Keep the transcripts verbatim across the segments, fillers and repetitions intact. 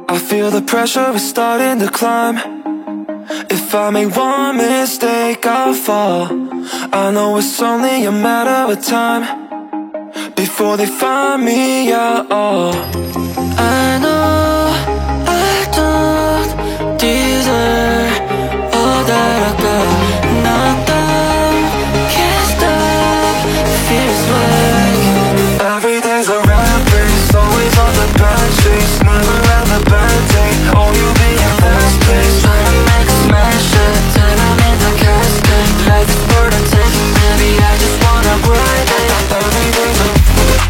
I feel the pressure is starting to climb. If I make one mistake, I'll fall. I know it's only a matter of time before they find me out. Oh, I know I don't deserve all that I got. Nothing can stop, feels like every day's a rat race, always on the bad chase, never have a bad day. Oh, you be in last place, try to make a smash it till I'm in the casket. Life is worth a taking, baby, I just wanna ride it. Every day's a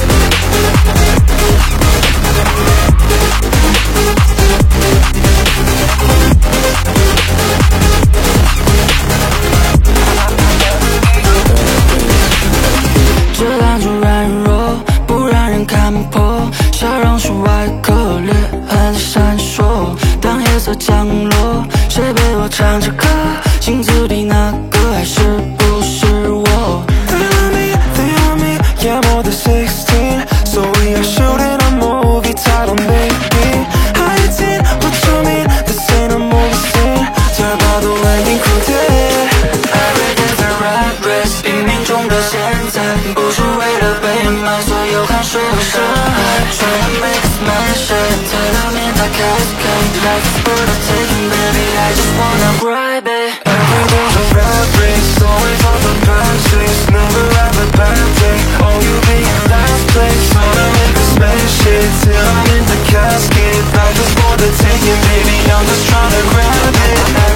这辆主软弱，不让人看破，笑容是外壳，裂痕闪烁。当夜色降落，谁陪我唱着歌？镜子里那个还是不是我 ？They love me, they love me, yeah, more than sixteen. So we are shooting a movie titled Maybe. eighteen, what you mean? This ain't a movie scene. 잘 봐도 ending crudely. Every day's a rat race，黎明中的现在，不是为了被卖，所有汗水和伤害。Try to make us smash it till I'm in the casket. Life is worth a taking, baby, I just wanna grab it. Every day's a rat race, always on the bad chase, never have a bad day. Oh, you be in last place, try to make us smash it till I'm in the casket. Life is worth a taking, baby, I'm just tryna grab it.